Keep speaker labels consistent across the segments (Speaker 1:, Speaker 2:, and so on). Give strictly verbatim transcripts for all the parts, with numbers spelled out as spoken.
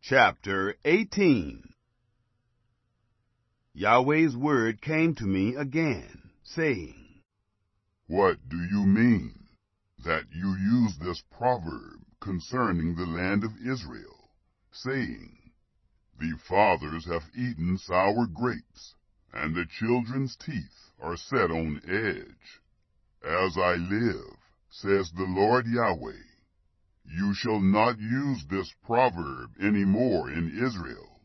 Speaker 1: Chapter eighteen. Yahweh's word came to me again, saying,
Speaker 2: What do you mean, that you use this proverb concerning the land of Israel, saying, The fathers have eaten sour grapes, and the children's teeth are set on edge? As I live, says the Lord Yahweh, you shall not use this proverb any more in Israel.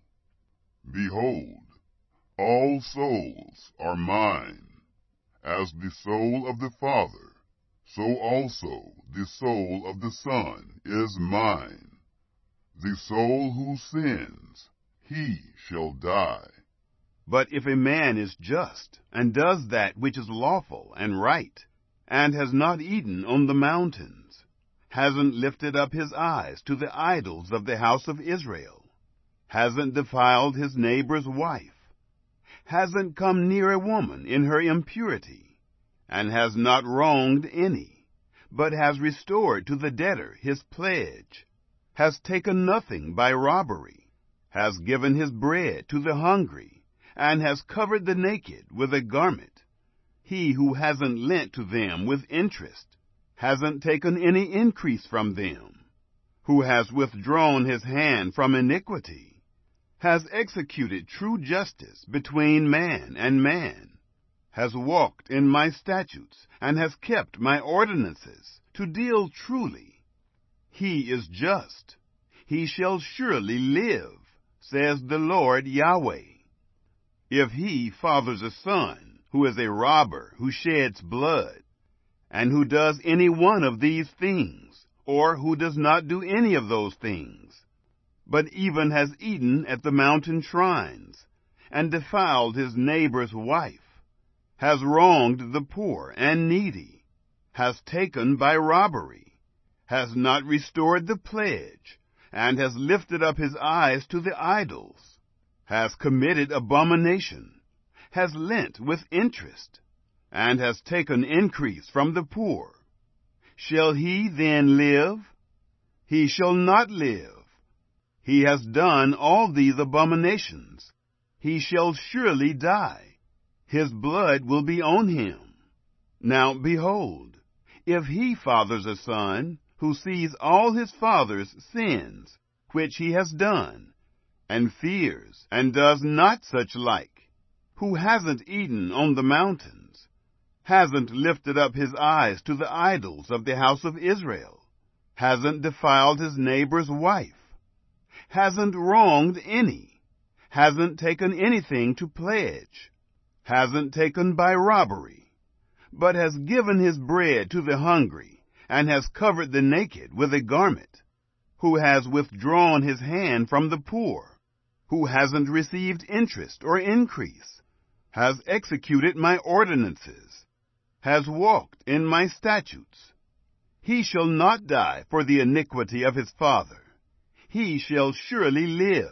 Speaker 2: Behold, all souls are mine. As the soul of the Father, so also the soul of the Son is mine. The soul who sins, he shall die.
Speaker 1: But if a man is just, and does that which is lawful and right, and has not eaten on the mountains, hasn't lifted up his eyes to the idols of the house of Israel, hasn't defiled his neighbor's wife, hasn't come near a woman in her impurity, and has not wronged any, but has restored to the debtor his pledge, has taken nothing by robbery, has given his bread to the hungry, and has covered the naked with a garment, he who hasn't lent to them with interest, hasn't taken any increase from them, who has withdrawn his hand from iniquity, has executed true justice between man and man, has walked in my statutes, and has kept my ordinances, to deal truly. He is just. He shall surely live, says the Lord Yahweh. If he fathers a son, who is a robber, who sheds blood, and who does any one of these things, or who does not do any of those things, but even has eaten at the mountain shrines, and defiled his neighbor's wife, has wronged the poor and needy, has taken by robbery, has not restored the pledge, and has lifted up his eyes to the idols, has committed abomination, has lent with interest, and has taken increase from the poor, shall he then live? He shall not live. He has done all these abominations. He shall surely die. His blood will be on him. Now behold, if he fathers a son, who sees all his father's sins, which he has done, and fears, and does not such like, who hasn't eaten on the mountains, hasn't lifted up his eyes to the idols of the house of Israel, hasn't defiled his neighbor's wife, hasn't wronged any, hasn't taken anything to pledge, hasn't taken by robbery, but has given his bread to the hungry, and has covered the naked with a garment, who has withdrawn his hand from the poor, who hasn't received interest or increase, has executed my ordinances, has walked in my statutes. He shall not die for the iniquity of his father. He shall surely live.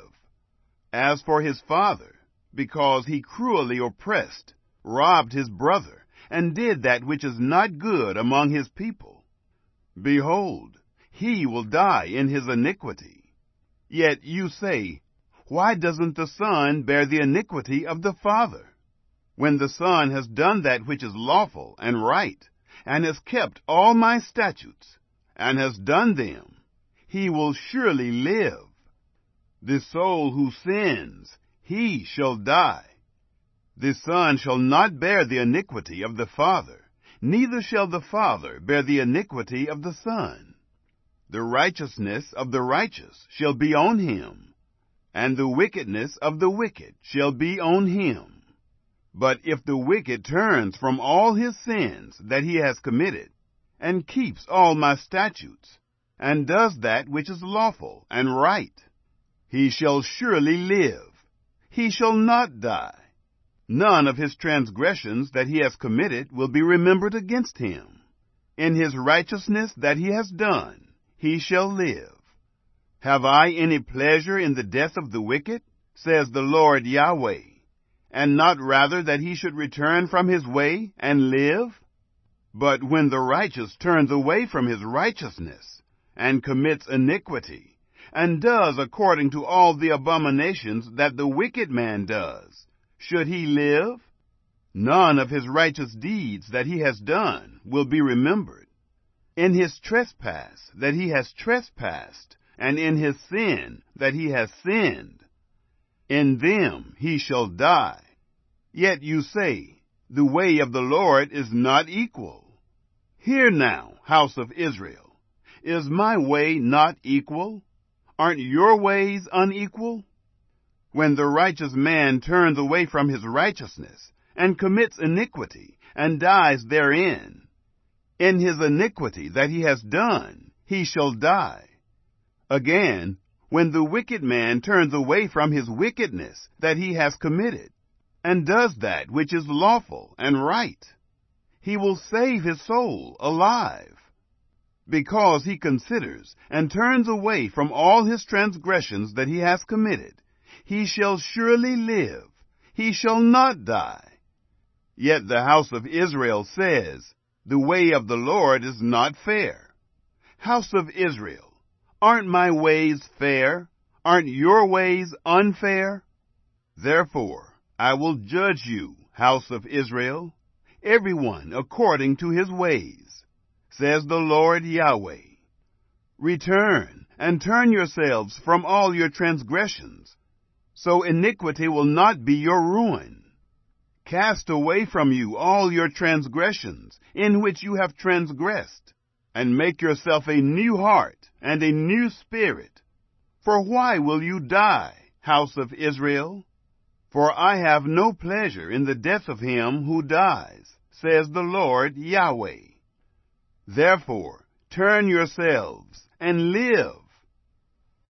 Speaker 1: As for his father, because he cruelly oppressed, robbed his brother, and did that which is not good among his people, behold, he will die in his iniquity. Yet you say, why doesn't the son bear the iniquity of the father? When the son has done that which is lawful and right, and has kept all my statutes, and has done them, he will surely live. The soul who sins, he shall die. The son shall not bear the iniquity of the father, neither shall the father bear the iniquity of the son. The righteousness of the righteous shall be on him, and the wickedness of the wicked shall be on him. But if the wicked turns from all his sins that he has committed, and keeps all my statutes, and does that which is lawful and right, he shall surely live. He shall not die. None of his transgressions that he has committed will be remembered against him. In his righteousness that he has done, he shall live. Have I any pleasure in the death of the wicked, says the Lord Yahweh, and not rather that he should return from his way and live? But when the righteous turns away from his righteousness, and commits iniquity, and does according to all the abominations that the wicked man does, should he live? None of his righteous deeds that he has done will be remembered. In his trespass that he has trespassed, and in his sin that he has sinned, in them he shall die. Yet you say, the way of the Lord is not equal. Hear now, house of Israel, is my way not equal? Aren't your ways unequal? When the righteous man turns away from his righteousness, and commits iniquity, and dies therein, in his iniquity that he has done, he shall die. Again, when the wicked man turns away from his wickedness that he has committed, and does that which is lawful and right, he will save his soul alive. Because he considers and turns away from all his transgressions that he has committed, he shall surely live, he shall not die. Yet the house of Israel says, the way of the Lord is not fair. House of Israel, aren't my ways fair? Aren't your ways unfair? Therefore, I will judge you, house of Israel, everyone according to his ways, says the Lord Yahweh. Return and turn yourselves from all your transgressions, so iniquity will not be your ruin. Cast away from you all your transgressions in which you have transgressed, and make yourself a new heart and a new spirit. For why will you die, house of Israel? For I have no pleasure in the death of him who dies, says the Lord Yahweh. Therefore, turn yourselves and live,